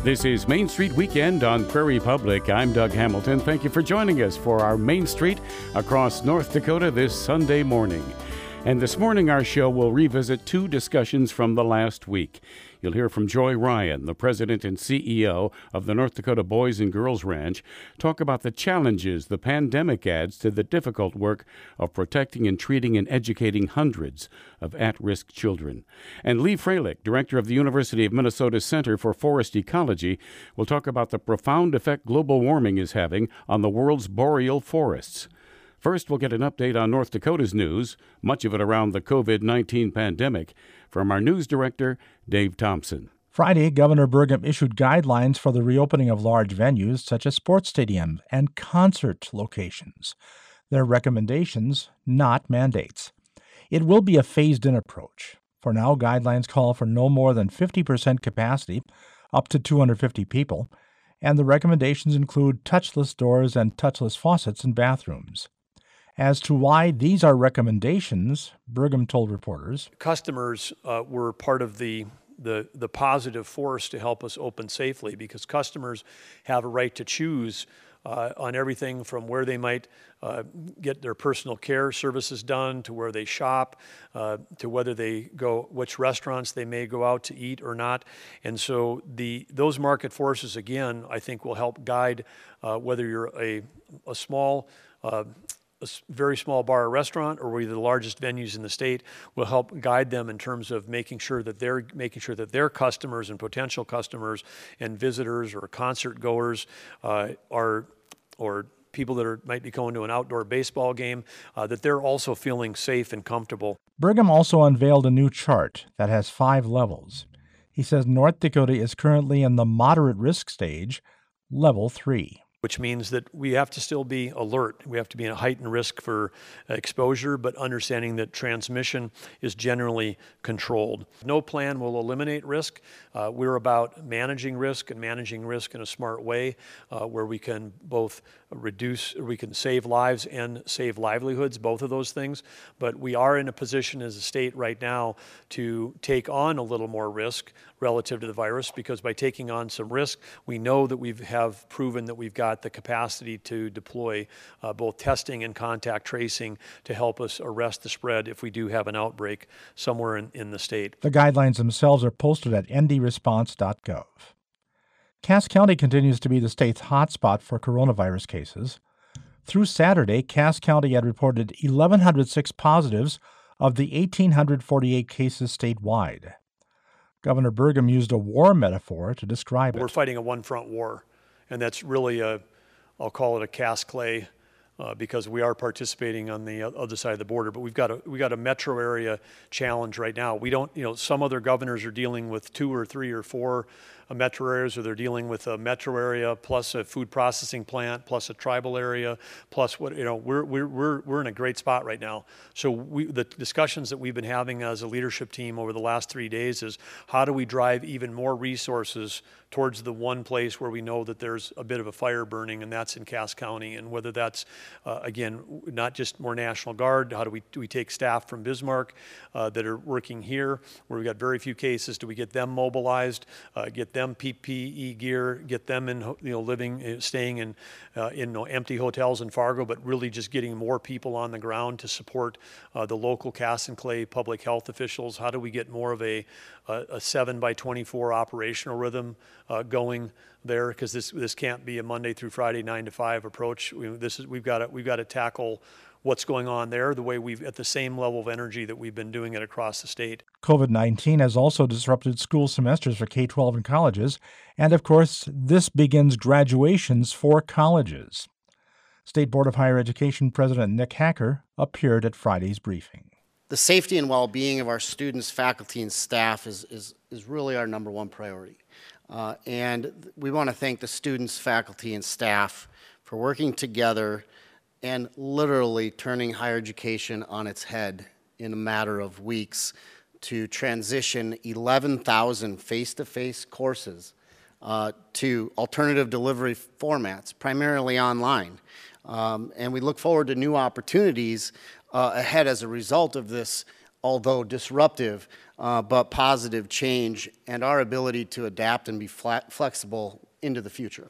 This is Main Street Weekend on Prairie Public. I'm Doug Hamilton. Thank you for joining us for our Main Street across North Dakota this Sunday morning. And this morning, our show will revisit two discussions from the last week. You'll hear from Joy Ryan, the president and CEO of the North Dakota Boys and Girls Ranch, talk about the challenges the pandemic adds to the difficult work of protecting and treating and educating hundreds of at-risk children. And Lee Freilich, director of the University of Minnesota Center for Forest Ecology, will talk about the profound effect global warming is having on the world's boreal forests. First, we'll get an update on North Dakota's news, much of it around the COVID-19 pandemic, from our news director, Dave Thompson. Friday, Governor Burgum issued guidelines for the reopening of large venues such as sports stadiums and concert locations. They're recommendations, not mandates. It will be a phased-in approach. For now, guidelines call for no more than 50% capacity, up to 250 people, and the recommendations include touchless doors and touchless faucets in bathrooms. As to why these are recommendations, Burgum told reporters, customers were part of the positive force to help us open safely, because customers have a right to choose on everything from where they might get their personal care services done, to where they shop, to whether they go, which restaurants they may go out to eat or not. And so those market forces, again, I think will help guide whether you're a small a very small bar or restaurant, or we're the largest venues in the state, will help guide them in terms of making sure that their customers and potential customers and visitors or concert goers or people that might be going to an outdoor baseball game, that they're also feeling safe and comfortable. Burgum also unveiled a new chart that has 5 levels. He says North Dakota is currently in the moderate risk stage, level 3. Which means that we have to still be alert. We have to be in a heightened risk for exposure, but understanding that transmission is generally controlled. No plan will eliminate risk. We're about managing risk and managing risk in a smart way, where we can both we can save lives and save livelihoods, both of those things. But we are in a position as a state right now to take on a little more risk relative to the virus, because by taking on some risk, we know that we have proven that we've got the capacity to deploy both testing and contact tracing to help us arrest the spread if we do have an outbreak somewhere in the state. The guidelines themselves are posted at ndresponse.gov. Cass County continues to be the state's hotspot for coronavirus cases. Through Saturday, Cass County had reported 1,106 positives of the 1,848 cases statewide. Governor Burgum used a war metaphor to describe it. We're fighting a one-front war, and that's really I'll call it a Cass Clay, because we are participating on the other side of the border. But we've got a metro area challenge right now. We don't, some other governors are dealing with 2 or 3 or 4 metro areas, or they're dealing with a metro area plus a food processing plant plus a tribal area plus we're in a great spot right now. So the discussions that we've been having as a leadership team over the last 3 days is how do we drive even more resources towards the one place where we know that there's a bit of a fire burning, and that's in Cass County. And whether that's, again, not just more National Guard, how do we take staff from Bismarck that are working here, where we've got very few cases, do we get them mobilized, get them PPE gear, get them in, staying in empty hotels in Fargo, but really just getting more people on the ground to support the local Cass and Clay public health officials. How do we get more of a 7x24 operational rhythm going there? Because this can't be a Monday through Friday 9 to 5 approach. We've got to tackle what's going on there the way we've at the same level of energy that we've been doing it across the state. COVID-19 has also disrupted school semesters for K-12 and colleges, and of course, this begins graduations for colleges. State Board of Higher Education President Nick Hacker appeared at Friday's briefing. The safety and well-being of our students, faculty, and staff is really our number one priority. And we want to thank the students, faculty, and staff for working together and literally turning higher education on its head in a matter of weeks to transition 11,000 face-to-face courses to alternative delivery formats, primarily online. And we look forward to new opportunities ahead as a result of this although disruptive, but positive change and our ability to adapt and be flexible into the future.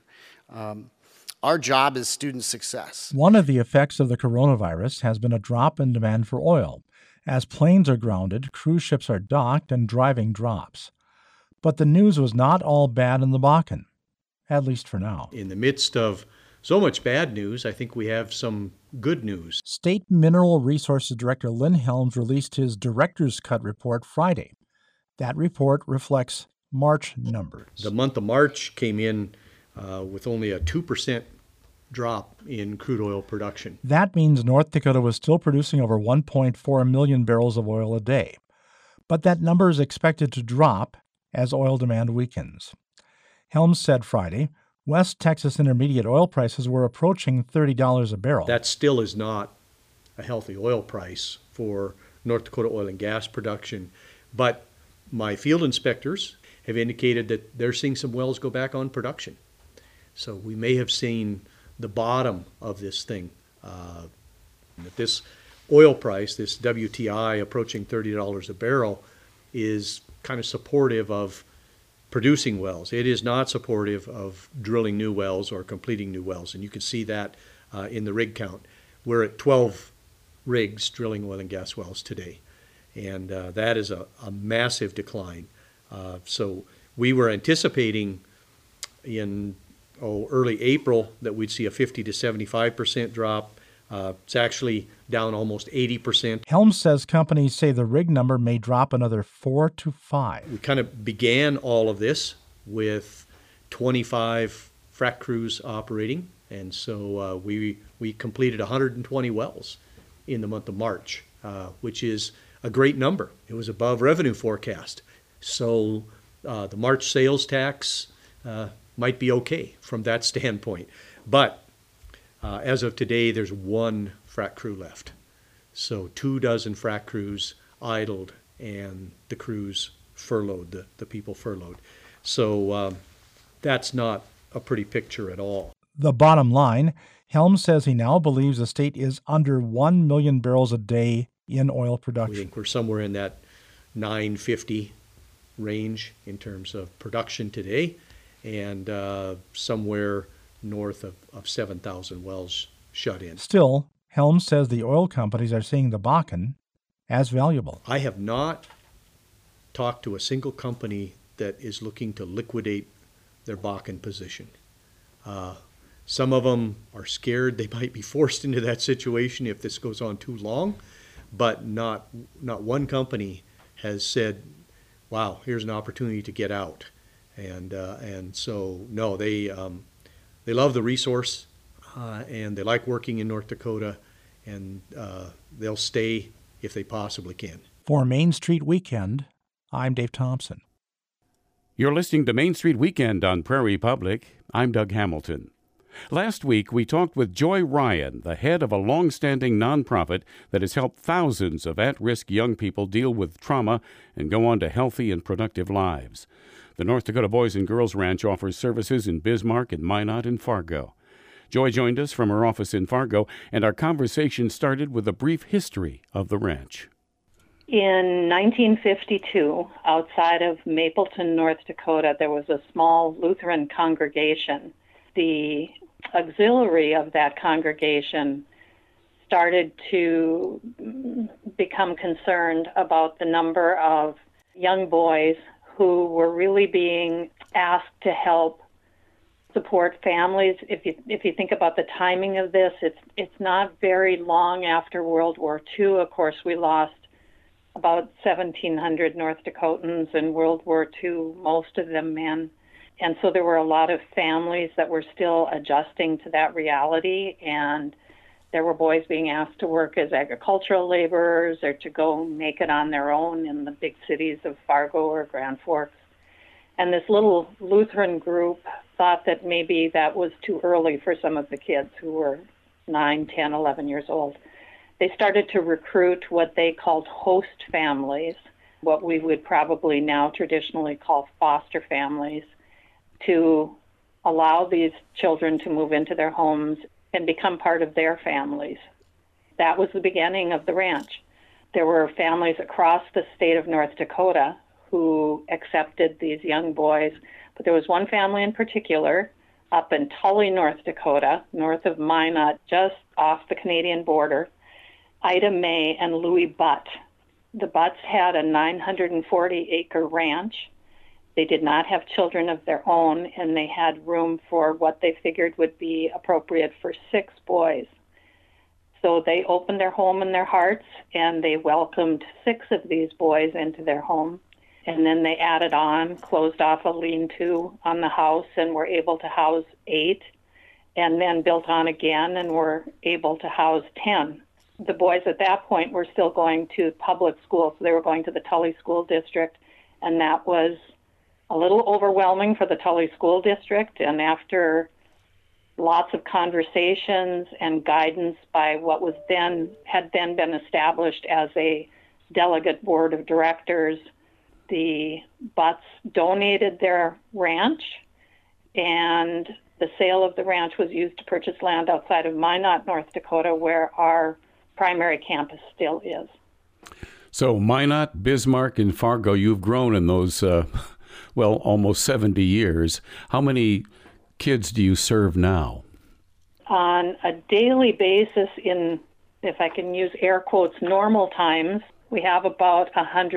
Our job is student success. One of the effects of the coronavirus has been a drop in demand for oil. As planes are grounded, cruise ships are docked, and driving drops. But the news was not all bad in the Bakken, at least for now. In the midst of so much bad news, I think we have some good news. State Mineral Resources Director Lynn Helms released his Director's Cut report Friday. That report reflects March numbers. The month of March came in with only a 2% drop in crude oil production. That means North Dakota was still producing over 1.4 million barrels of oil a day. But that number is expected to drop as oil demand weakens. Helms said Friday, West Texas Intermediate oil prices were approaching $30 a barrel. That still is not a healthy oil price for North Dakota oil and gas production. But my field inspectors have indicated that they're seeing some wells go back on production. So we may have seen the bottom of this thing. That this oil price, this WTI approaching $30 a barrel, is kind of supportive of producing wells. It is not supportive of drilling new wells or completing new wells, and you can see that in the rig count. We're at 12 rigs drilling oil and gas wells today, and that is a massive decline. So we were anticipating in early April that we'd see a 50 to 75% drop. It's actually down almost 80%. Helms says companies say the rig number may drop another 4 to 5. We kind of began all of this with 25 frac crews operating, and so we completed 120 wells in the month of March, which is a great number. It was above revenue forecast. So the March sales tax might be okay from that standpoint. But as of today, there's one frac crew left. So 24 frac crews idled and the crews furloughed, the people furloughed. So that's not a pretty picture at all. The bottom line, Helms says he now believes the state is under 1 million barrels a day in oil production. We think we're somewhere in that 950 range in terms of production today, and somewhere north of 7,000 wells shut in. Still, Helms says the oil companies are seeing the Bakken as valuable. I have not talked to a single company that is looking to liquidate their Bakken position. Some of them are scared they might be forced into that situation if this goes on too long, but not one company has said, wow, here's an opportunity to get out. And so, no, they love the resource, and they like working in North Dakota, and they'll stay if they possibly can. For Main Street Weekend, I'm Dave Thompson. You're listening to Main Street Weekend on Prairie Public. I'm Doug Hamilton. Last week, we talked with Joy Ryan, the head of a long-standing nonprofit that has helped thousands of at-risk young people deal with trauma and go on to healthy and productive lives. The North Dakota Boys and Girls Ranch offers services in Bismarck and Minot and Fargo. Joy joined us from her office in Fargo, and our conversation started with a brief history of the ranch. In 1952, outside of Mapleton, North Dakota, there was a small Lutheran congregation. The auxiliary of that congregation started to become concerned about the number of young boys who were really being asked to help support families. If you think about the timing of this, it's not very long after World War II. Of course, we lost about 1,700 North Dakotans in World War II, most of them men. And so there were a lot of families that were still adjusting to that reality, and there were boys being asked to work as agricultural laborers or to go make it on their own in the big cities of Fargo or Grand Forks. And this little Lutheran group thought that maybe that was too early for some of the kids who were 9, 10, 11 years old. They started to recruit what they called host families, what we would probably now traditionally call foster families, to allow these children to move into their homes and become part of their families. That was the beginning of the ranch. There were families across the state of North Dakota who accepted these young boys, but there was one family in particular up in Tully, North Dakota, north of Minot, just off the Canadian border, Ida May and Louis Butt. The Butts had a 940-acre ranch. They did not have children of their own, and they had room for what they figured would be appropriate for 6 boys. So they opened their home and their hearts, and they welcomed 6 of these boys into their home. And then they added on, closed off a lean-to on the house, and were able to house 8, and then built on again and were able to house 10. The boys at that point were still going to public school, so they were going to the Tully School District, and that was a little overwhelming for the Tully School District. And after lots of conversations and guidance by what had then been established as a delegate board of directors, the Butts donated their ranch, and the sale of the ranch was used to purchase land outside of Minot, North Dakota, where our primary campus still is. So Minot, Bismarck, and Fargo, you've grown in those, almost 70 years. How many kids do you serve now? On a daily basis, in, if I can use air quotes, normal times, we have about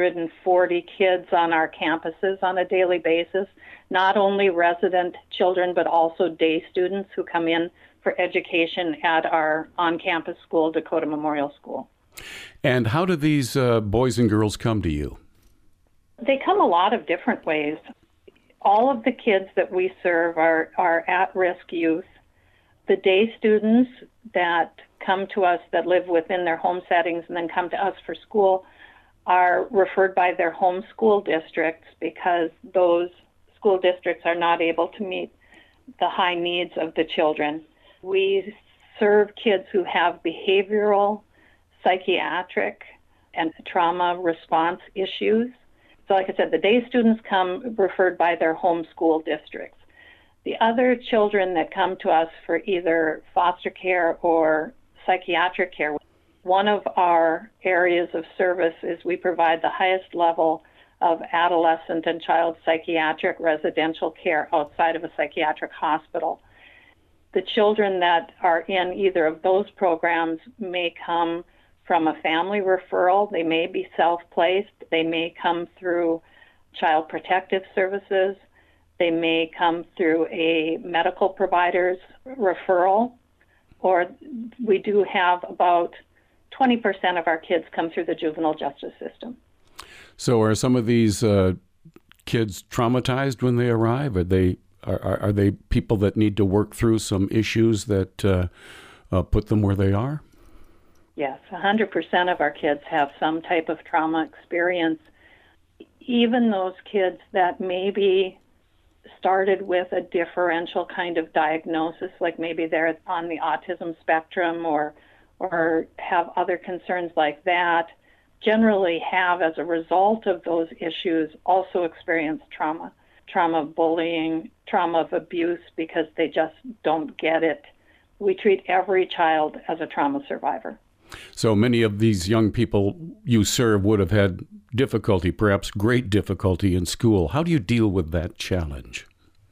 140 kids on our campuses on a daily basis, not only resident children, but also day students who come in for education at our on-campus school, Dakota Memorial School. And how do these boys and girls come to you? They come a lot of different ways. All of the kids that we serve are at-risk youth. The day students that come to us that live within their home settings and then come to us for school are referred by their home school districts because those school districts are not able to meet the high needs of the children. We serve kids who have behavioral, psychiatric, and trauma response issues. So like I said, the day students come referred by their home school districts. The other children that come to us for either foster care or psychiatric care, one of our areas of service is we provide the highest level of adolescent and child psychiatric residential care outside of a psychiatric hospital. The children that are in either of those programs may come from a family referral. They may be self-placed. They may come through Child Protective Services. They may come through a medical provider's referral, or we do have about 20% of our kids come through the juvenile justice system. So are some of these kids traumatized when they arrive? Are they people that need to work through some issues that put them where they are? Yes, 100% of our kids have some type of trauma experience. Even those kids that maybe started with a differential kind of diagnosis, like maybe they're on the autism spectrum or have other concerns like that, generally have, as a result of those issues, also experienced trauma of bullying, trauma of abuse, because they just don't get it. We treat every child as a trauma survivor. So many of these young people you serve would have had difficulty, perhaps great difficulty in school. How do you deal with that challenge?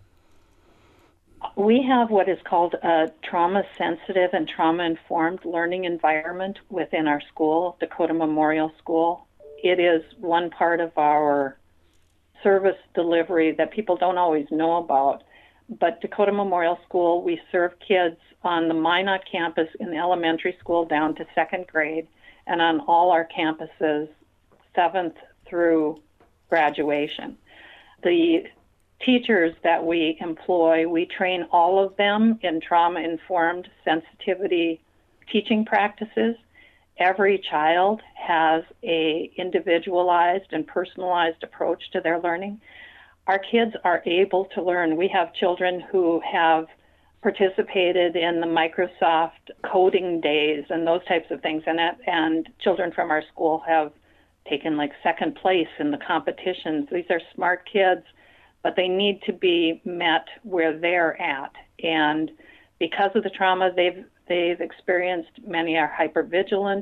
We have what is called a trauma-sensitive and trauma-informed learning environment within our school, Dakota Memorial School. It is one part of our service delivery that people don't always know about. But Dakota Memorial School, we serve kids on the Minot campus in the elementary school down to 2nd grade, and on all our campuses, 7th through graduation. The teachers that we employ, we train all of them in trauma-informed sensitivity teaching practices. Every child has a individualized and personalized approach to their learning. Our kids are able to learn. We have children who have participated in the Microsoft coding days and those types of things, and children from our school have taken like 2nd place in the competitions. These are smart kids, but they need to be met where they're at. And because of the trauma they've experienced, many are hypervigilant.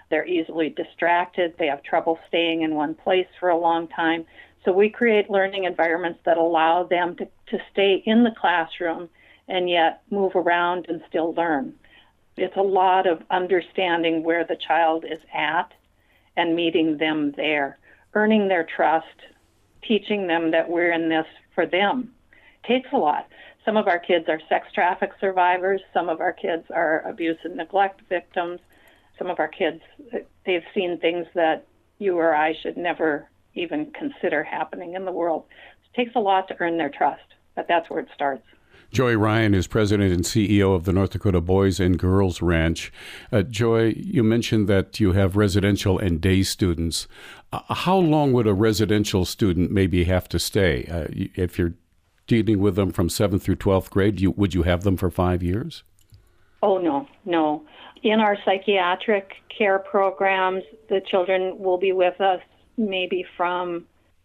they're easily distracted, they have trouble staying in one place for a long time. So we create learning environments that allow them to stay in the classroom and yet move around and still learn. It's a lot of understanding where the child is at and meeting them there, earning their trust, teaching them that we're in this for them. Takes a lot. Some of our kids are sex traffic survivors. Some of our kids are abuse and neglect victims. Some of our kids, they've seen things that you or I should never even consider happening in the world. It takes a lot to earn their trust, but that's where it starts. Joy Ryan is president and CEO of the North Dakota Boys and Girls Ranch. Joy, you mentioned that you have residential and day students. How long would a residential student maybe have to stay? If you're dealing with them from 7th through 12th grade, would you have them for 5 years? Oh, no. In our psychiatric care programs, the children will be with us maybe from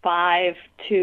5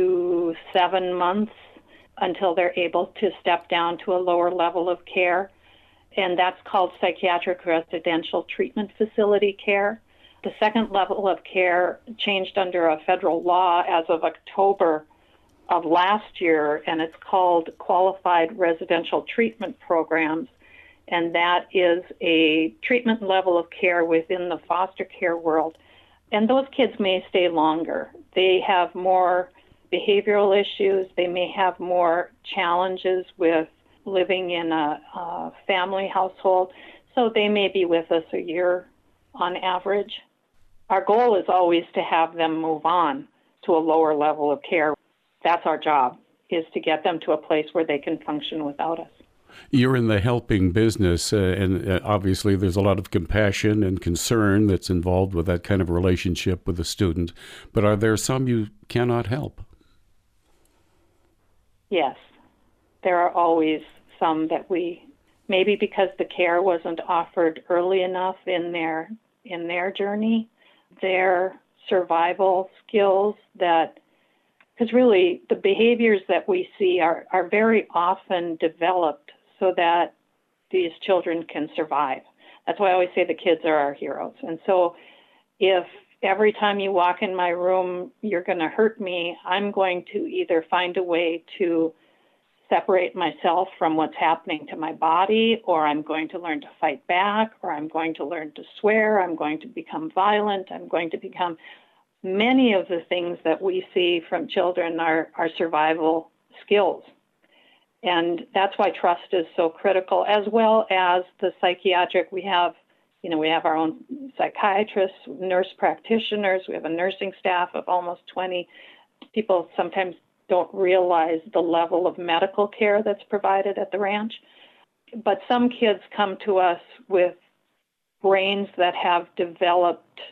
to 7 months until they're able to step down to a lower level of care. And that's called psychiatric residential treatment facility care. The second level of care changed under a federal law as of October of last year, and it's called Qualified Residential Treatment Programs. And that is a treatment level of care within the foster care world. And those kids may stay longer. They have more behavioral issues. They may have more challenges with living in a family household. So they may be with us a year on average. Our goal is always to have them move on to a lower level of care. That's our job, is to get them to a place where they can function without us. You're in the helping business, and obviously there's a lot of compassion and concern that's involved with that kind of relationship with a student. But are there some you cannot help? Yes. There are always some that we, maybe because the care wasn't offered early enough in their journey, their survival skills that, because really the behaviors that we see are very often developed so that these children can survive. That's why I always say the kids are our heroes. And so if every time you walk in my room, you're going to hurt me, I'm going to either find a way to separate myself from what's happening to my body, or I'm going to learn to fight back, or I'm going to learn to swear, I'm going to become violent, I'm going to become many of the things that we see from children are survival skills. And that's why trust is so critical, as well as the psychiatric. We have our own psychiatrists, nurse practitioners. We have a nursing staff of almost 20. People sometimes don't realize the level of medical care that's provided at the ranch. But some kids come to us with brains that have developed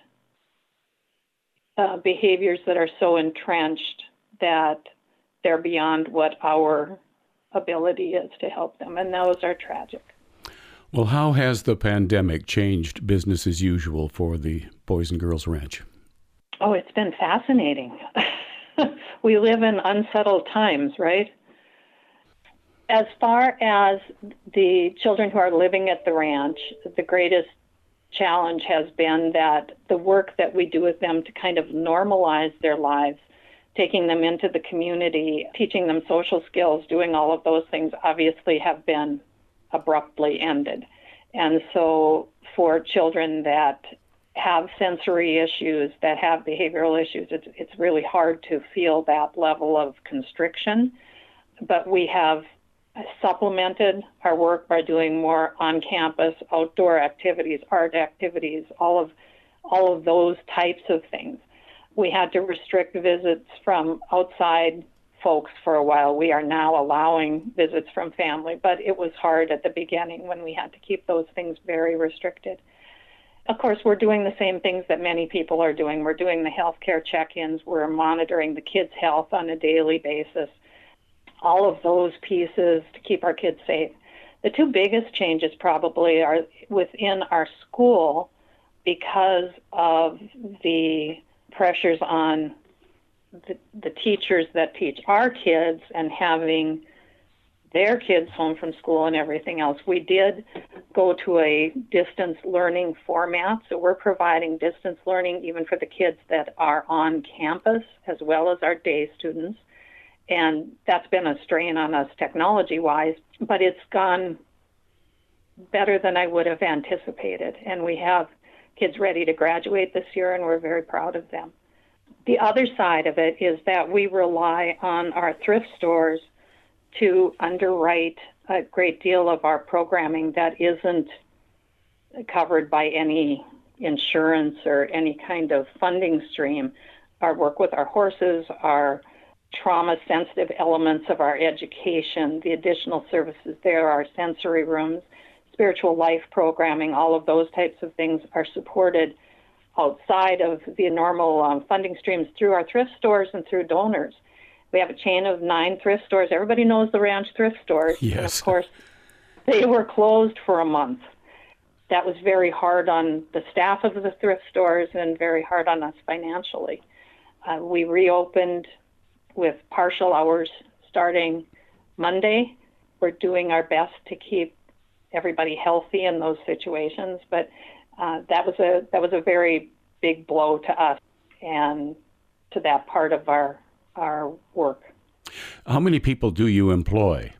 behaviors that are so entrenched that they're beyond what our ability is to help them, and those are tragic. Well, how has the pandemic changed business as usual for the Boys and Girls Ranch? Oh, it's been fascinating. We live in unsettled times, right? As far as the children who are living at the ranch, the greatest challenge has been that the work that we do with them to kind of normalize their lives, taking them into the community, teaching them social skills, doing all of those things obviously have been abruptly ended. And so for children that have sensory issues, that have behavioral issues, it's really hard to feel that level of constriction. But we have supplemented our work by doing more on-campus outdoor activities, art activities, all of those types of things. We had to restrict visits from outside folks for a while. We are now allowing visits from family, but it was hard at the beginning when we had to keep those things very restricted. Of course, we're doing the same things that many people are doing. We're doing the healthcare check-ins. We're monitoring the kids' health on a daily basis. All of those pieces to keep our kids safe. The two biggest changes probably are within our school because of the pressures on the teachers that teach our kids and having their kids home from school and everything else. We did go to a distance learning format, so we're providing distance learning even for the kids that are on campus as well as our day students. And that's been a strain on us technology-wise, but it's gone better than I would have anticipated. And we have kids ready to graduate this year, and we're very proud of them. The other side of it is that we rely on our thrift stores to underwrite a great deal of our programming that isn't covered by any insurance or any kind of funding stream. Our work with our horses, our trauma-sensitive elements of our education, the additional services there, our sensory rooms, spiritual life programming, all of those types of things are supported outside of the normal funding streams through our thrift stores and through donors. We have a chain of 9 thrift stores. Everybody knows the Ranch thrift stores. Yes. And of course, they were closed for a month. That was very hard on the staff of the thrift stores and very hard on us financially. We reopened with partial hours starting Monday. We're doing our best to keep everybody healthy in those situations, but that was a very big blow to us and to that part of our work. How many people do you employ?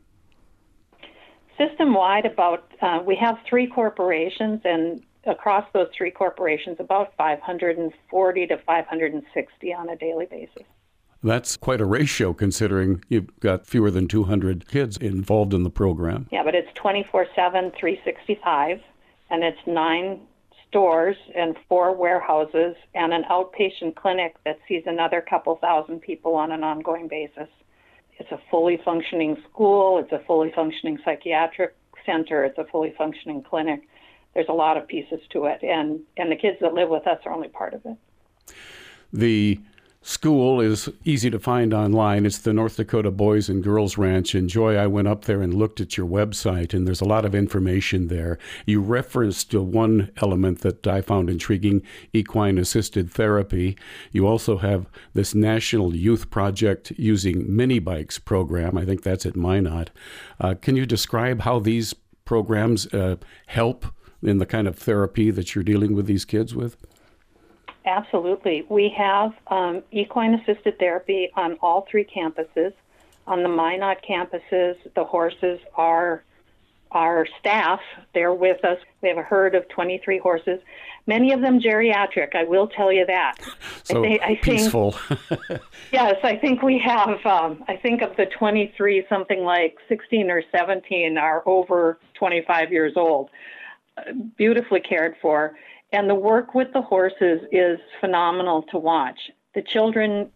System-wide, we have 3 corporations, and across those 3 corporations, about 540 to 560 on a daily basis. That's quite a ratio considering you've got fewer than 200 kids involved in the program. Yeah, but it's 24/7, 365, and it's 9 stores and 4 warehouses and an outpatient clinic that sees another couple thousand people on an ongoing basis. It's a fully functioning school. It's a fully functioning psychiatric center. It's a fully functioning clinic. There's a lot of pieces to it, and the kids that live with us are only part of it. The school is easy to find online. It's the North Dakota Boys and Girls Ranch. And Joy, I went up there and looked at your website, and there's a lot of information there. You referenced one element that I found intriguing, equine-assisted therapy. You also have this National Youth Project Using Mini Bikes program. I think that's at Minot. Can you describe how these programs help in the kind of therapy that you're dealing with these kids with? Absolutely. We have equine-assisted therapy on all 3 campuses. On the Minot campuses, the horses are our staff. They're with us. We have a herd of 23 horses, many of them geriatric, I will tell you that. So I peaceful. Yes, I think we have, I think of the 23, something like 16 or 17 are over 25 years old, beautifully cared for. And the work with the horses is phenomenal to watch. The children,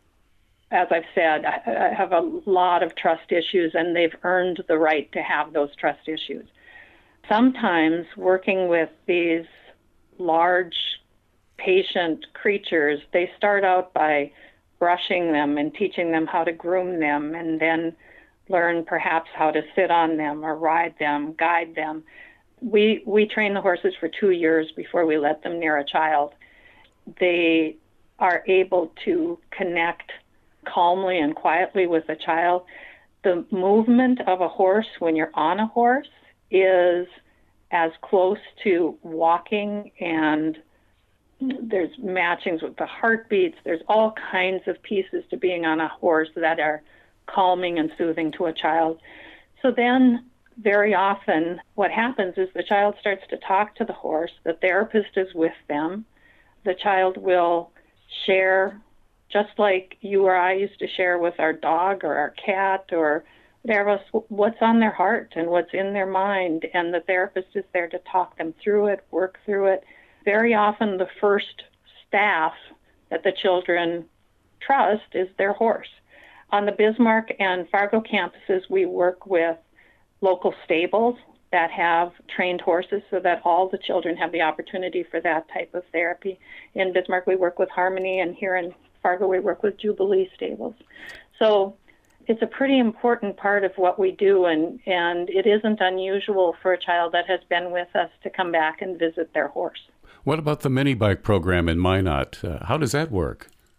as I've said, have a lot of trust issues, and they've earned the right to have those trust issues. Sometimes working with these large patient creatures, they start out by brushing them and teaching them how to groom them, and then learn perhaps how to sit on them or ride them, guide them. We train the horses for 2 years before we let them near a child. They are able to connect calmly and quietly with a child. The movement of a horse when you're on a horse is as close to walking, and there's matchings with the heartbeats. There's all kinds of pieces to being on a horse that are calming and soothing to a child. So then very often what happens is the child starts to talk to the horse. The therapist is with them. The child will share, just like you or I used to share with our dog or our cat or whatever, what's on their heart and what's in their mind. And the therapist is there to talk them through it, work through it. Very often the first staff that the children trust is their horse. On the Bismarck and Fargo campuses, we work with local stables that have trained horses so that all the children have the opportunity for that type of therapy. In Bismarck, we work with Harmony, and here in Fargo, we work with Jubilee Stables. So it's a pretty important part of what we do, and it isn't unusual for a child that has been with us to come back and visit their horse. What about the mini bike program in Minot? How does that work?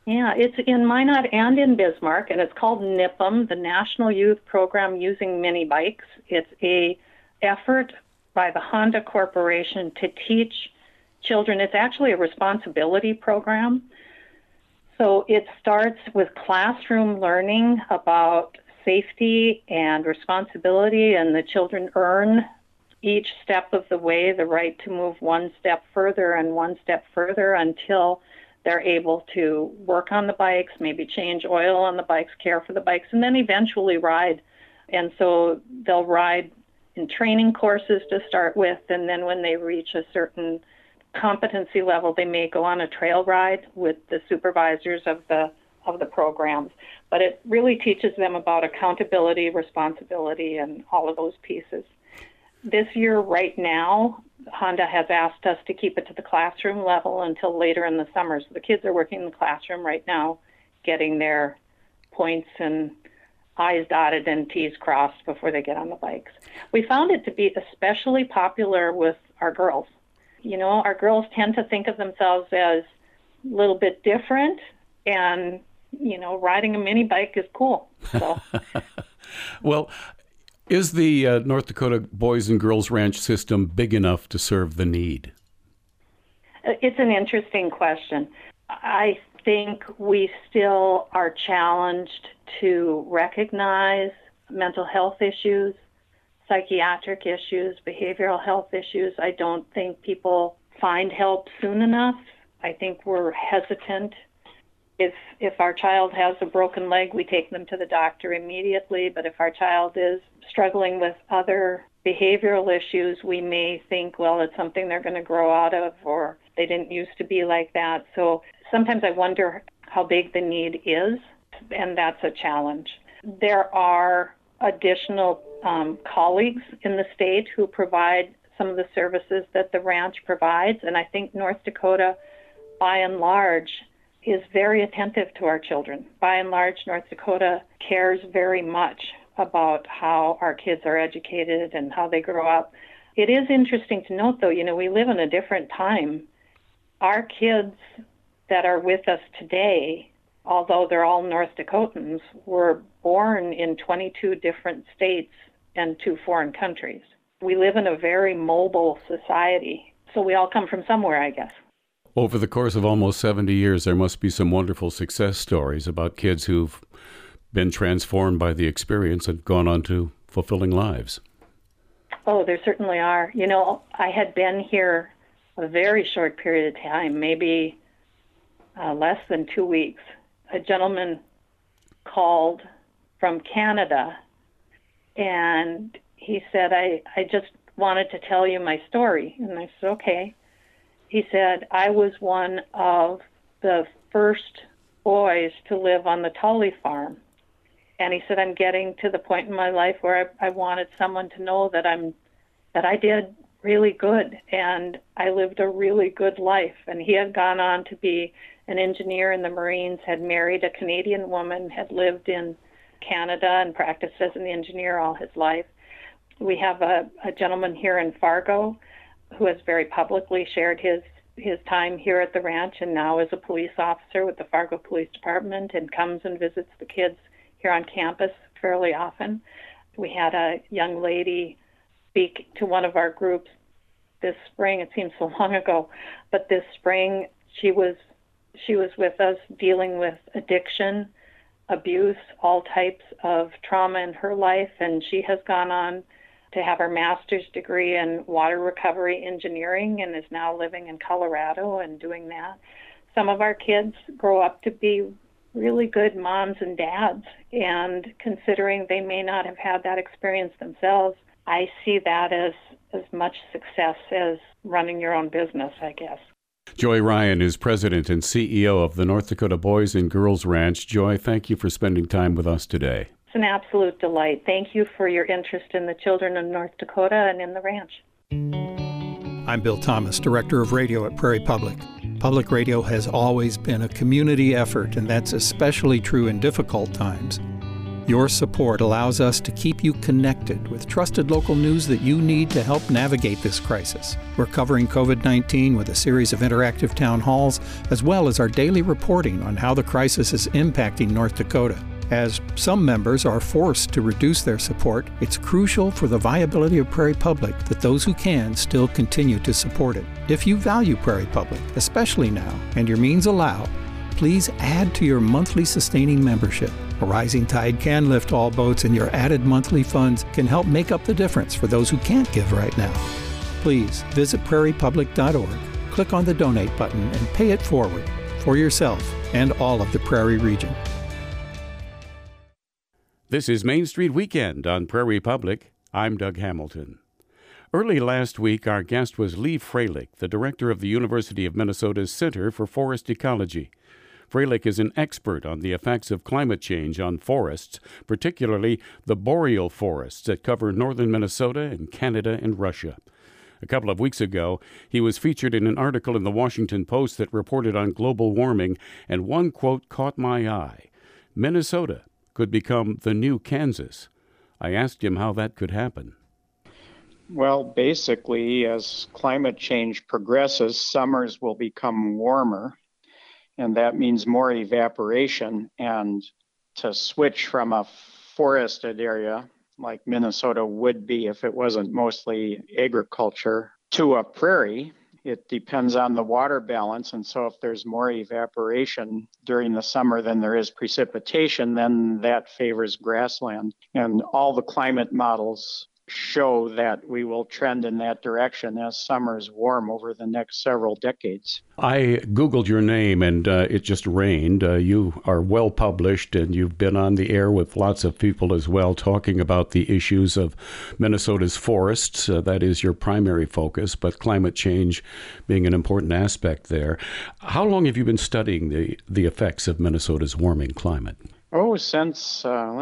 Yeah, it's in Minot and in Bismarck, and it's called NYPM, the National Youth Program Using Mini Bikes. It's a effort by the Honda Corporation to teach children. It's actually a responsibility program. So it starts with classroom learning about safety and responsibility, and the children earn each step of the way the right to move one step further and one step further until they're able to work on the bikes, maybe change oil on the bikes, care for the bikes, and then eventually ride. And so they'll ride in training courses to start with, and then when they reach a certain competency level, they may go on a trail ride with the supervisors of the programs. But it really teaches them about accountability, responsibility, and all of those pieces. This year, right now, Honda has asked us to keep it to the classroom level until later in the summer. So the kids are working in the classroom right now, getting their points and I's dotted and T's crossed before they get on the bikes. We found it to be especially popular with our girls. You know, our girls tend to think of themselves as a little bit different, and, you know, riding a mini bike is cool. So. Well, is the North Dakota Boys and Girls Ranch system big enough to serve the need? It's an interesting question. I think we still are challenged to recognize mental health issues, psychiatric issues, behavioral health issues. I don't think people find help soon enough. I think we're hesitant. If our child has a broken leg, we take them to the doctor immediately. But if our child is struggling with other behavioral issues, we may think, well, it's something they're going to grow out of, or they didn't used to be like that. So sometimes I wonder how big the need is, and that's a challenge. There are additional colleagues in the state who provide some of the services that the ranch provides, and I think North Dakota, by and large, is very attentive to our children. By and large, North Dakota cares very much about how our kids are educated and how they grow up. It is interesting to note, though, you know, we live in a different time. Our kids that are with us today, although they're all North Dakotans, were born in 22 different states and 2 foreign countries. We live in a very mobile society, so we all come from somewhere, I guess. Over the course of almost 70 years, there must be some wonderful success stories about kids who've been transformed by the experience and gone on to fulfilling lives. Oh, there certainly are. You know, I had been here a very short period of time, maybe less than 2 weeks. A gentleman called from Canada, and he said, I just wanted to tell you my story. And I said, okay. He said, I was one of the first boys to live on the Tully farm. And he said, I'm getting to the point in my life where I wanted someone to know that I did really good, and I lived a really good life. And he had gone on to be an engineer in the Marines, had married a Canadian woman, had lived in Canada and practiced as an engineer all his life. We have a gentleman here in Fargo who has very publicly shared his time here at the ranch, and now is a police officer with the Fargo Police Department and comes and visits the kids here on campus fairly often. We had a young lady speak to one of our groups this spring. It seems so long ago, but this spring she was with us dealing with addiction, abuse, all types of trauma in her life, and she has gone on to have her master's degree in water recovery engineering and is now living in Colorado and doing that. Some of our kids grow up to be really good moms and dads, and considering they may not have had that experience themselves, I see that as much success as running your own business, I guess. Joy Ryan is president and CEO of the North Dakota Boys and Girls Ranch. Joy, thank you for spending time with us today. It's an absolute delight. Thank you for your interest in the children of North Dakota and in the ranch. I'm Bill Thomas, Director of Radio at Prairie Public. Public radio has always been a community effort, and that's especially true in difficult times. Your support allows us to keep you connected with trusted local news that you need to help navigate this crisis. We're covering COVID-19 with a series of interactive town halls, as well as our daily reporting on how the crisis is impacting North Dakota. As some members are forced to reduce their support, it's crucial for the viability of Prairie Public that those who can still continue to support it. If you value Prairie Public, especially now, and your means allow, please add to your monthly sustaining membership. A rising tide can lift all boats, and your added monthly funds can help make up the difference for those who can't give right now. Please visit prairiepublic.org, click on the donate button, and pay it forward for yourself and all of the Prairie region. This is Main Street Weekend on Prairie Public. I'm Doug Hamilton. Early last week, our guest was Lee Froelich, the director of the University of Minnesota's Center for Forest Ecology. Froelich is an expert on the effects of climate change on forests, particularly the boreal forests that cover northern Minnesota and Canada and Russia. A couple of weeks ago, he was featured in an article in the Washington Post that reported on global warming, and one quote caught my eye. Minnesota could become the new Kansas. I asked him how that could happen. Well, basically, as climate change progresses, summers will become warmer, and that means more evaporation. And to switch from a forested area, like Minnesota would be if it wasn't mostly agriculture, to a prairie, it depends on the water balance. And so if there's more evaporation during the summer than there is precipitation, then that favors grassland. And all the climate models show that we will trend in that direction as summers warm over the next several decades. I Googled your name and it just rained. You are well published and you've been on the air with lots of people as well talking about the issues of Minnesota's forests. That is your primary focus, but climate change being an important aspect there. How long have you been studying the effects of Minnesota's warming climate? Oh, since,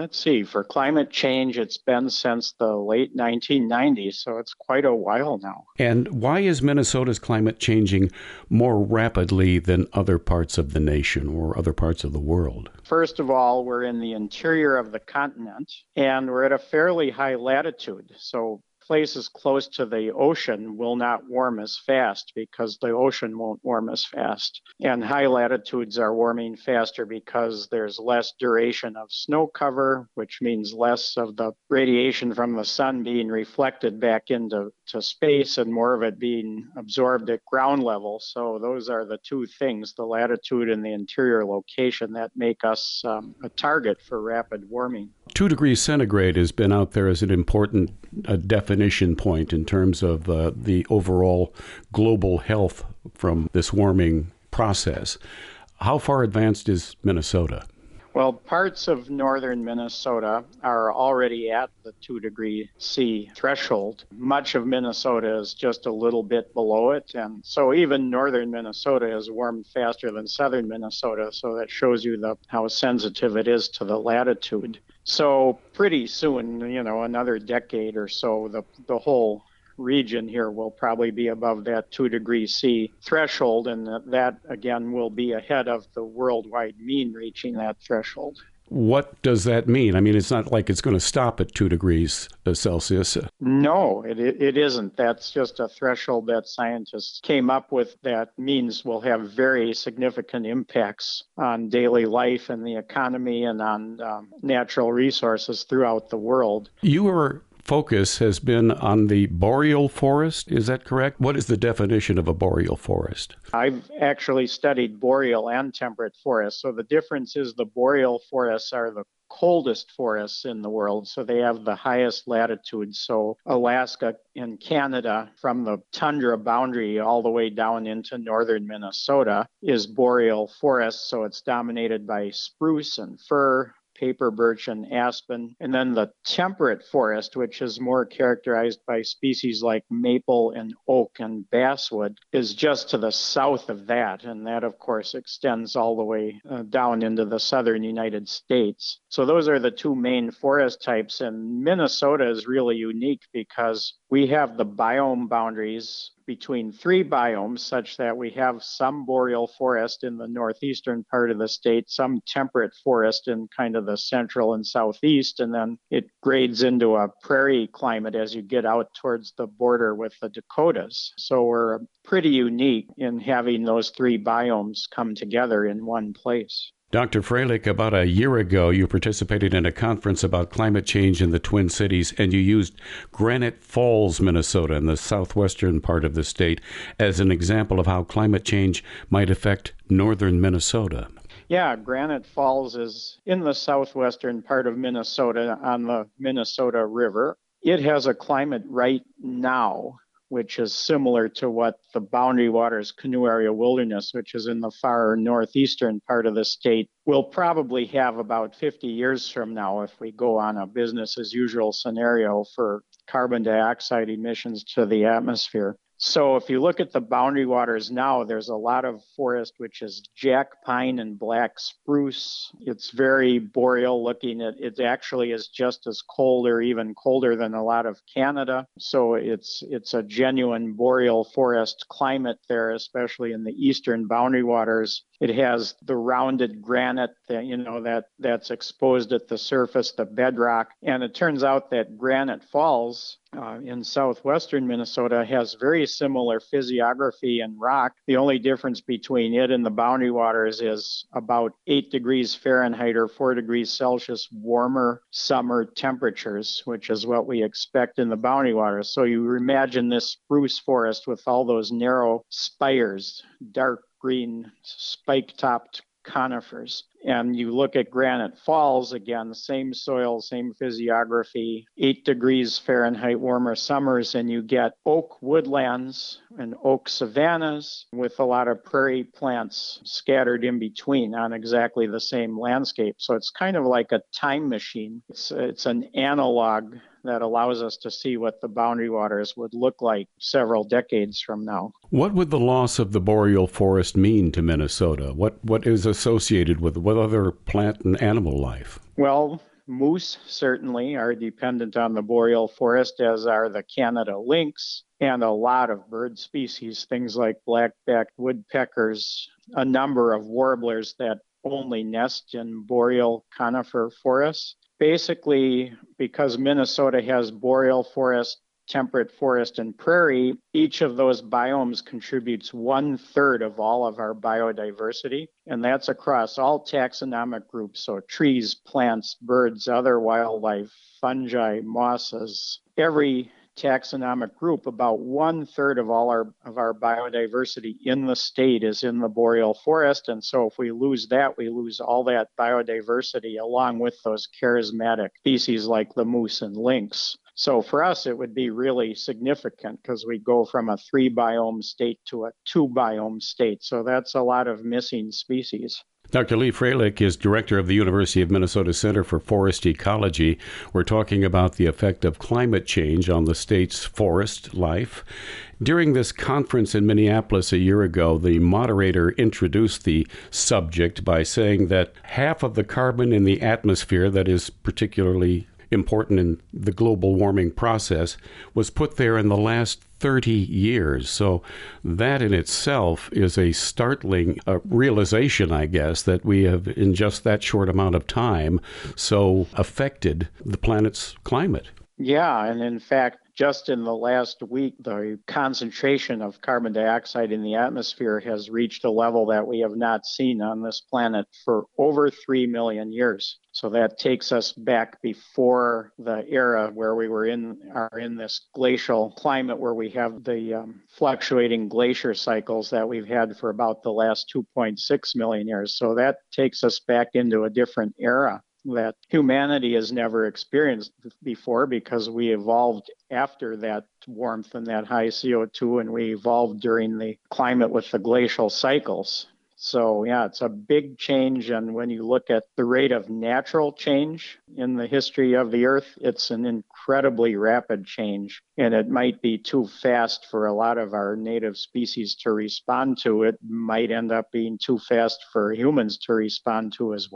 for climate change, it's been since the late 1990s, so it's quite a while now. And why is Minnesota's climate changing more rapidly than other parts of the nation or other parts of the world? First of all, we're in the interior of the continent, and we're at a fairly high latitude, so places close to the ocean will not warm as fast because the ocean won't warm as fast. And high latitudes are warming faster because there's less duration of snow cover, which means less of the radiation from the sun being reflected back into space and more of it being absorbed at ground level. So those are the two things, the latitude and the interior location, that make us a target for rapid warming. 2 degrees centigrade has been out there as an important definition point in terms of the overall global health from this warming process. How far advanced is Minnesota? Well, parts of northern Minnesota are already at the 2 degree C threshold. Much of Minnesota is just a little bit below it. And so even northern Minnesota has warmed faster than southern Minnesota. So that shows you how sensitive it is to the latitude. So pretty soon, another decade or so, the whole region here will probably be above that 2 degree C threshold, and that again will be ahead of the worldwide mean reaching that threshold. What does that mean? I mean, it's not like it's going to stop at 2 degrees Celsius. No, it isn't. That's just a threshold that scientists came up with that means will have very significant impacts on daily life and the economy and on natural resources throughout the world. Your focus has been on the boreal forest, is that correct? What is the definition of a boreal forest? I've actually studied boreal and temperate forests. So the difference is the boreal forests are the coldest forests in the world, so they have the highest latitude. So Alaska and Canada, from the tundra boundary all the way down into northern Minnesota, is boreal forest, so it's dominated by spruce and fir, paper birch and aspen. And then the temperate forest, which is more characterized by species like maple and oak and basswood, is just to the south of that. And that, of course, extends all the way down into the southern United States. So those are the two main forest types. And Minnesota is really unique because we have the biome boundaries between three biomes, such that we have some boreal forest in the northeastern part of the state, some temperate forest in kind of the central and southeast, and then it grades into a prairie climate as you get out towards the border with the Dakotas. So we're pretty unique in having those three biomes come together in one place. Dr. Froelich, about a year ago, you participated in a conference about climate change in the Twin Cities, and you used Granite Falls, Minnesota, in the southwestern part of the state, as an example of how climate change might affect northern Minnesota. Yeah, Granite Falls is in the southwestern part of Minnesota on the Minnesota River. It has a climate right now which is similar to what the Boundary Waters Canoe Area Wilderness, which is in the far northeastern part of the state, will probably have about 50 years from now if we go on a business as usual scenario for carbon dioxide emissions to the atmosphere. So if you look at the boundary waters now, there's a lot of forest, which is jack pine and black spruce. It's very boreal looking. It actually is just as cold or even colder than a lot of Canada. So it's a genuine boreal forest climate there, especially in the eastern boundary waters. It has the rounded granite that's exposed at the surface, the bedrock. And it turns out that Granite Falls in southwestern Minnesota has very similar physiography and rock. The only difference between it and the boundary waters is about 8 degrees Fahrenheit or 4 degrees Celsius warmer summer temperatures, which is what we expect in the boundary waters. So you imagine this spruce forest with all those narrow spires, dark green spike-topped conifers. And you look at Granite Falls, again, same soil, same physiography, 8 degrees Fahrenheit warmer summers, and you get oak woodlands and oak savannas with a lot of prairie plants scattered in between on exactly the same landscape. So it's kind of like a time machine. It's an analog that allows us to see what the boundary waters would look like several decades from now. What would the loss of the boreal forest mean to Minnesota? What is associated with other plant and animal life? Well, moose certainly are dependent on the boreal forest, as are the Canada lynx, and a lot of bird species, things like black-backed woodpeckers, a number of warblers that only nest in boreal conifer forests. Basically, because Minnesota has boreal forest, temperate forest, and prairie, each of those biomes contributes 1/3 of all of our biodiversity. And that's across all taxonomic groups, so trees, plants, birds, other wildlife, fungi, mosses. Every taxonomic group, about 1/3 of all of our biodiversity in the state is in the boreal forest. And so if we lose that, we lose all that biodiversity along with those charismatic species like the moose and lynx. So for us, it would be really significant because we go from a 3-biome state to a 2-biome state. So that's a lot of missing species. Dr. Lee Froelich is director of the University of Minnesota Center for Forest Ecology. We're talking about the effect of climate change on the state's forest life. During this conference in Minneapolis a year ago, the moderator introduced the subject by saying that half of the carbon in the atmosphere that is particularly important in the global warming process was put there in the last 30 years. So that in itself is a startling realization, I guess, that we have in just that short amount of time so affected the planet's climate. Yeah, and in fact, just in the last week, the concentration of carbon dioxide in the atmosphere has reached a level that we have not seen on this planet for over 3 million years. So that takes us back before the era where we are in this glacial climate where we have the fluctuating glacier cycles that we've had for about the last 2.6 million years. So that takes us back into a different era that humanity has never experienced before because we evolved after that warmth and that high CO2, and we evolved during the climate with the glacial cycles. So yeah, it's a big change. And when you look at the rate of natural change in the history of the Earth, it's an incredibly rapid change. And it might be too fast for a lot of our native species to respond to. It might end up being too fast for humans to respond to as well.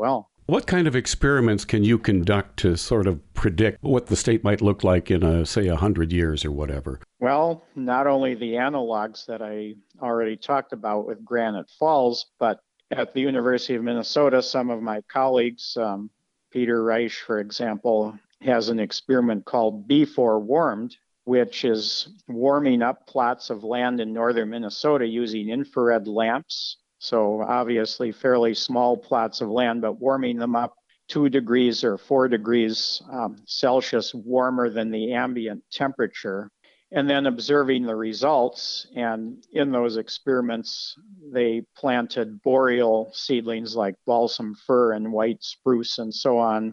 What kind of experiments can you conduct to sort of predict what the state might look like in, say, 100 years or whatever? Well, not only the analogs that I already talked about with Granite Falls, but at the University of Minnesota, some of my colleagues, Peter Reich, for example, has an experiment called B4Warmed, which is warming up plots of land in northern Minnesota using infrared lamps. So obviously fairly small plots of land, but warming them up 2 degrees or 4 degrees Celsius warmer than the ambient temperature, and then observing the results. And in those experiments, they planted boreal seedlings like balsam fir and white spruce and so on,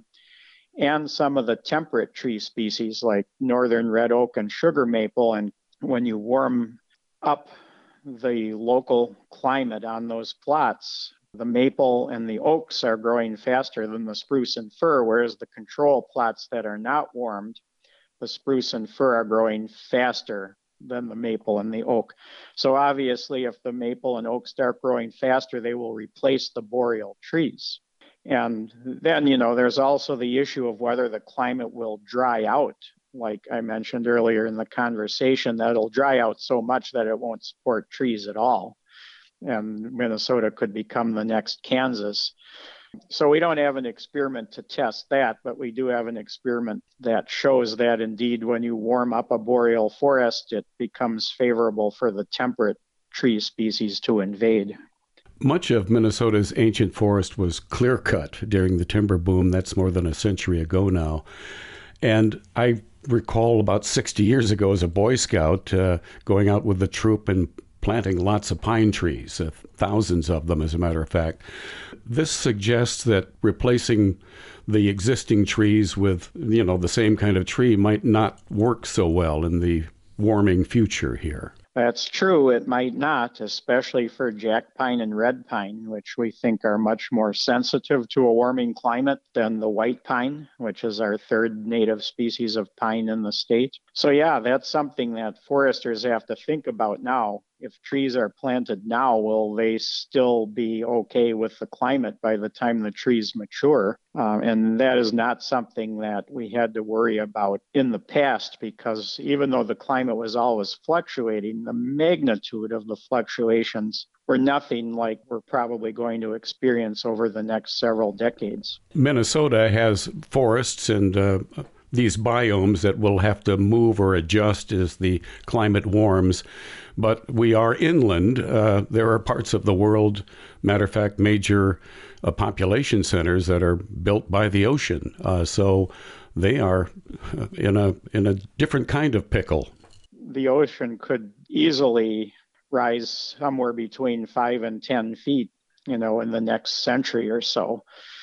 and some of the temperate tree species like northern red oak and sugar maple. And when you warm up the local climate on those plots, the maple and the oaks are growing faster than the spruce and fir, whereas the control plots that are not warmed, the spruce and fir are growing faster than the maple and the oak. So obviously, if the maple and oak start growing faster, they will replace the boreal trees. And then, there's also the issue of whether the climate will dry out. Like I mentioned earlier in the conversation, that it'll dry out so much that it won't support trees at all. And Minnesota could become the next Kansas. So we don't have an experiment to test that, but we do have an experiment that shows that indeed when you warm up a boreal forest, it becomes favorable for the temperate tree species to invade. Much of Minnesota's ancient forest was clear-cut during the timber boom. That's more than a century ago now. And I recall about 60 years ago as a Boy Scout going out with the troop and planting lots of pine trees, thousands of them, as a matter of fact. This suggests that replacing the existing trees with, the same kind of tree might not work so well in the warming future here. That's true. It might not, especially for jack pine and red pine, which we think are much more sensitive to a warming climate than the white pine, which is our third native species of pine in the state. So yeah, that's something that foresters have to think about now. If trees are planted now, will they still be okay with the climate by the time the trees mature? And that is not something that we had to worry about in the past, because even though the climate was always fluctuating, the magnitude of the fluctuations were nothing like we're probably going to experience over the next several decades. Minnesota has forests and these biomes that will have to move or adjust as the climate warms. But we are inland. There are parts of the world, matter of fact, major population centers that are built by the ocean. So they are in a different kind of pickle. The ocean could easily rise somewhere between 5 and 10 feet, in the next century or so.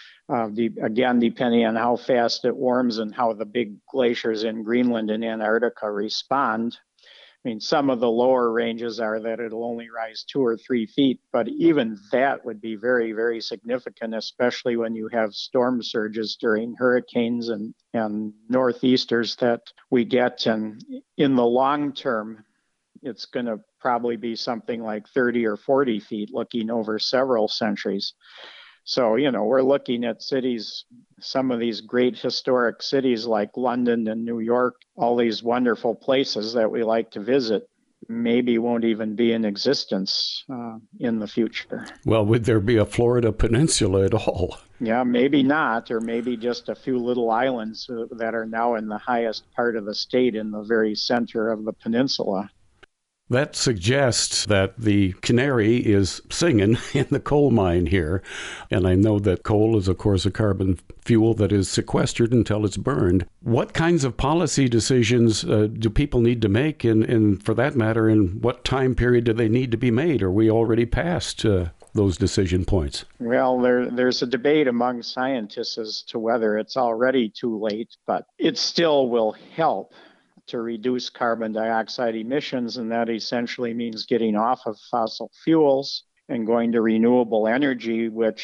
Again, depending on how fast it warms and how the big glaciers in Greenland and Antarctica respond. I mean, some of the lower ranges are that it'll only rise 2 or 3 feet, but even that would be very, very significant, especially when you have storm surges during hurricanes and northeasters that we get. And in the long term, it's going to probably be something like 30 or 40 feet looking over several centuries. So, we're looking at cities, some of these great historic cities like London and New York, all these wonderful places that we like to visit, maybe won't even be in existence in the future. Well, would there be a Florida peninsula at all? Yeah, maybe not, or maybe just a few little islands that are now in the highest part of the state in the very center of the peninsula. That suggests that the canary is singing in the coal mine here. And I know that coal is, of course, a carbon fuel that is sequestered until it's burned. What kinds of policy decisions do people need to make? And for that matter, in what time period do they need to be made? Are we already past those decision points? Well, there's a debate among scientists as to whether it's already too late, but it still will help to reduce carbon dioxide emissions, and that essentially means getting off of fossil fuels and going to renewable energy, which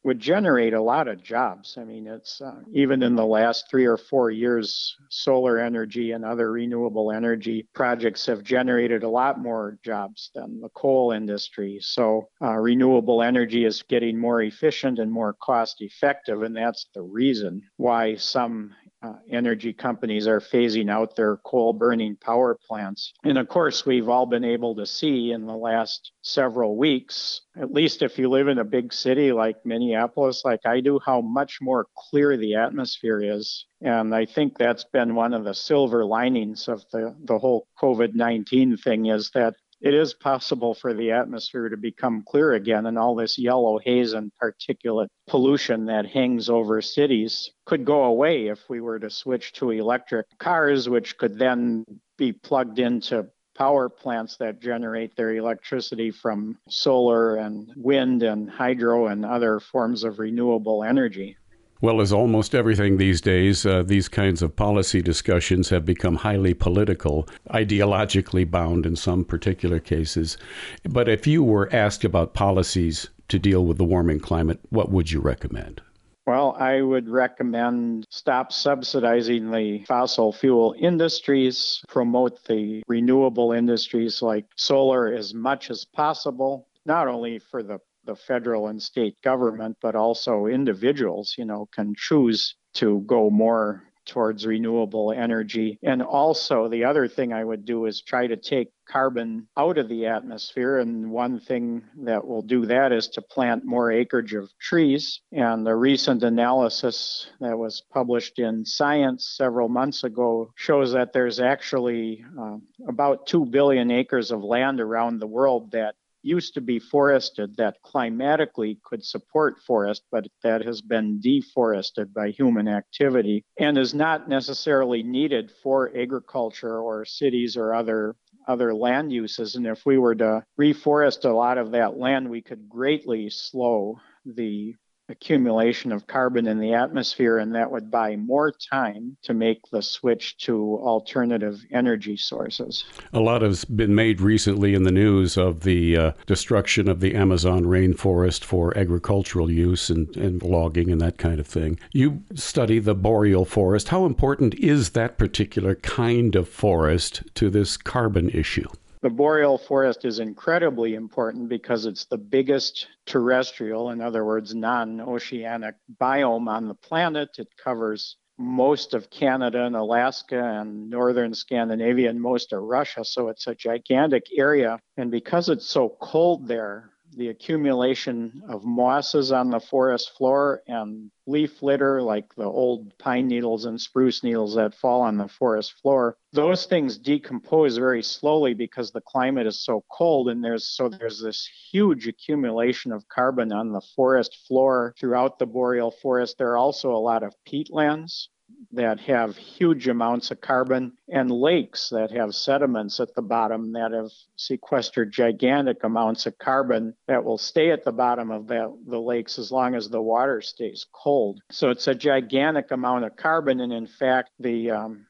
would generate a lot of jobs. I mean, it's even in the last 3 or 4 years, solar energy and other renewable energy projects have generated a lot more jobs than the coal industry. So renewable energy is getting more efficient and more cost effective, and that's the reason why some energy companies are phasing out their coal burning power plants. And of course, we've all been able to see in the last several weeks, at least if you live in a big city like Minneapolis, like I do, how much more clear the atmosphere is. And I think that's been one of the silver linings of the whole COVID-19 thing, is that it is possible for the atmosphere to become clear again, and all this yellow haze and particulate pollution that hangs over cities could go away if we were to switch to electric cars, which could then be plugged into power plants that generate their electricity from solar and wind and hydro and other forms of renewable energy. Well, as almost everything these days, these kinds of policy discussions have become highly political, ideologically bound in some particular cases. But if you were asked about policies to deal with the warming climate, what would you recommend? Well, I would recommend stop subsidizing the fossil fuel industries, promote the renewable industries like solar as much as possible, not only for the federal and state government, but also individuals, can choose to go more towards renewable energy. And also the other thing I would do is try to take carbon out of the atmosphere. And one thing that will do that is to plant more acreage of trees. And the recent analysis that was published in Science several months ago shows that there's actually about 2 billion acres of land around the world that used to be forested, that climatically could support forest, but that has been deforested by human activity and is not necessarily needed for agriculture or cities or other land uses. And if we were to reforest a lot of that land, we could greatly slow the accumulation of carbon in the atmosphere, and that would buy more time to make the switch to alternative energy sources. A lot has been made recently in the news of the destruction of the Amazon rainforest for agricultural use and logging and that kind of thing. You study the boreal forest. How important is that particular kind of forest to this carbon issue? The boreal forest is incredibly important because it's the biggest terrestrial, in other words, non-oceanic biome on the planet. It covers most of Canada and Alaska and northern Scandinavia and most of Russia. So it's a gigantic area. And because it's so cold there, the accumulation of mosses on the forest floor and leaf litter, like the old pine needles and spruce needles that fall on the forest floor, those things decompose very slowly because the climate is so cold, and there's this huge accumulation of carbon on the forest floor throughout the boreal forest. There are also a lot of peatlands that have huge amounts of carbon, and lakes that have sediments at the bottom that have sequestered gigantic amounts of carbon that will stay at the bottom of the lakes as long as the water stays cold. So it's a gigantic amount of carbon, and in fact, the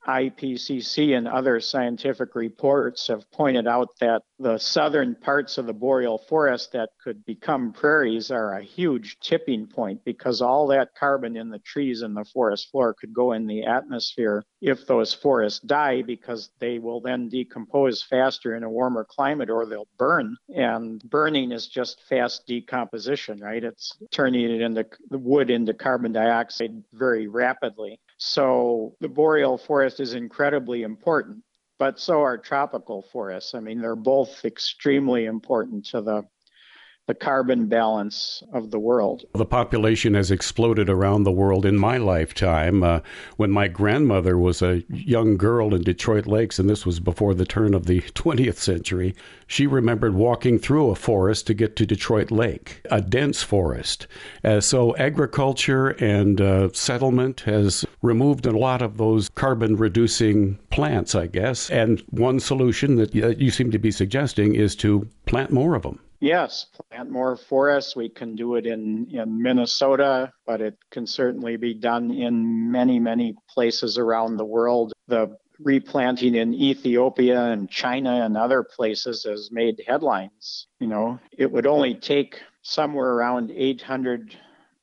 IPCC and other scientific reports have pointed out that the southern parts of the boreal forest that could become prairies are a huge tipping point, because all that carbon in the trees and the forest floor could go in the atmosphere if those forests die, because they will then decompose faster in a warmer climate, or they'll burn. And burning is just fast decomposition, right? It's turning it into the wood into carbon dioxide very rapidly. So the boreal forest is incredibly important, but so are tropical forests. I mean, they're both extremely important to the carbon balance of the world. The population has exploded around the world in my lifetime. When my grandmother was a young girl in Detroit Lakes, and this was before the turn of the 20th century, she remembered walking through a forest to get to Detroit Lake, a dense forest. So agriculture and settlement has removed a lot of those carbon-reducing plants, I guess. And one solution that you seem to be suggesting is to plant more of them. Yes, plant more forests. We can do it in Minnesota, but it can certainly be done in many, many places around the world. The replanting in Ethiopia and China and other places has made headlines. It would only take somewhere around 800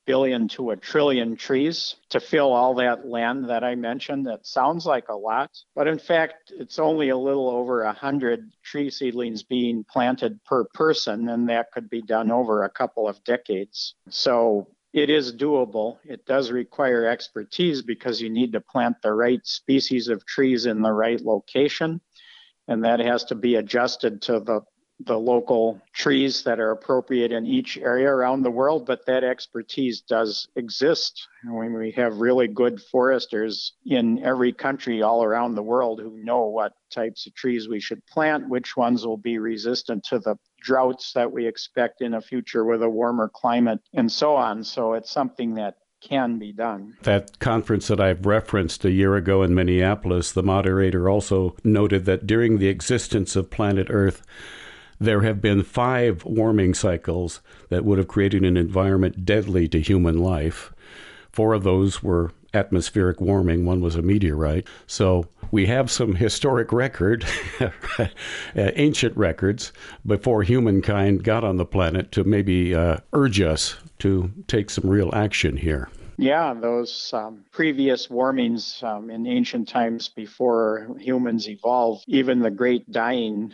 billion to a trillion trees to fill all that land that I mentioned. That sounds like a lot, but in fact, it's only a little over 100 tree seedlings being planted per person, and that could be done over a couple of decades. So it is doable. It does require expertise because you need to plant the right species of trees in the right location, and that has to be adjusted to the local trees that are appropriate in each area around the world, but that expertise does exist. We have really good foresters in every country all around the world who know what types of trees we should plant, which ones will be resistant to the droughts that we expect in a future with a warmer climate, and so on. So it's something that can be done. That conference that I've referenced a year ago in Minneapolis, the moderator also noted that during the existence of planet Earth, there have been 5 warming cycles that would have created an environment deadly to human life. 4 of those were atmospheric warming. 1 was a meteorite. So we have some historic record, ancient records, before humankind got on the planet to maybe urge us to take some real action here. Yeah, those previous warmings in ancient times before humans evolved, even the Great Dying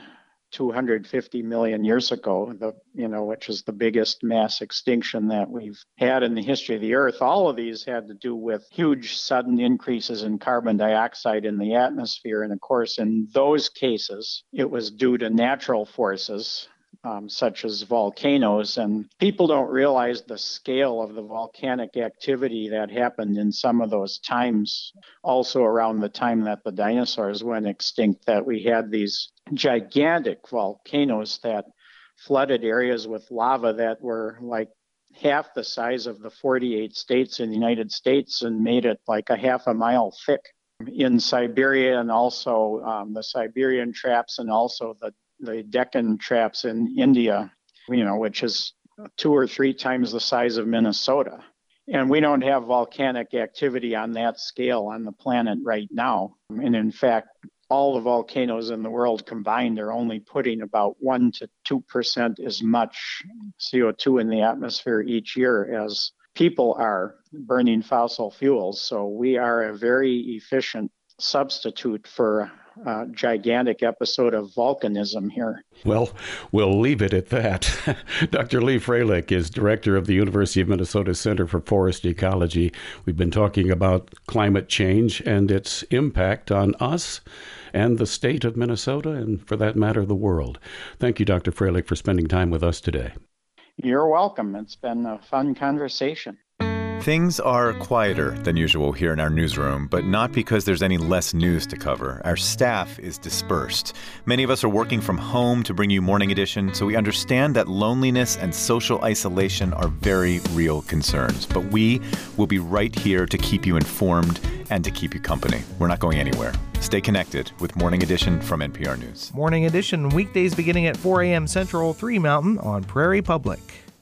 250 million years ago, which is the biggest mass extinction that we've had in the history of the Earth. All of these had to do with huge sudden increases in carbon dioxide in the atmosphere. And of course, in those cases, it was due to natural forces, such as volcanoes. And people don't realize the scale of the volcanic activity that happened in some of those times. Also around the time that the dinosaurs went extinct, that we had these gigantic volcanoes that flooded areas with lava that were like half the size of the 48 states in the United States and made it like a half a mile thick in Siberia, and also the Siberian traps, and also the Deccan traps in India, which is 2 or 3 times the size of Minnesota. And we don't have volcanic activity on that scale on the planet right now. And in fact, all the volcanoes in the world combined are only putting about 1 to 2% as much CO2 in the atmosphere each year as people are burning fossil fuels. So we are a very efficient substitute for a gigantic episode of volcanism here. Well, we'll leave it at that. Dr. Lee Freilich is director of the University of Minnesota Center for Forest Ecology. We've been talking about climate change and its impact on us and the state of Minnesota, and for that matter, the world. Thank you, Dr. Freilich, for spending time with us today. You're welcome. It's been a fun conversation. Things are quieter than usual here in our newsroom, but not because there's any less news to cover. Our staff is dispersed. Many of us are working from home to bring you Morning Edition, so we understand that loneliness and social isolation are very real concerns. But we will be right here to keep you informed and to keep you company. We're not going anywhere. Stay connected with Morning Edition from NPR News. Morning Edition, weekdays beginning at 4 a.m. Central, 3 Mountain on Prairie Public.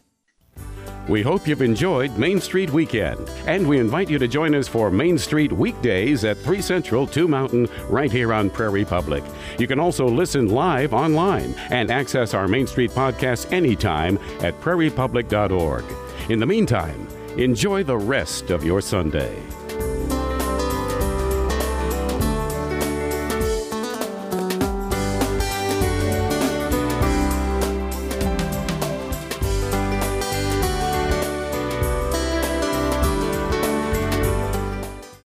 We hope you've enjoyed Main Street Weekend, and we invite you to join us for Main Street weekdays at 3 Central, 2 Mountain, right here on Prairie Public. You can also listen live online and access our Main Street podcast anytime at prairiepublic.org. In the meantime, enjoy the rest of your Sunday.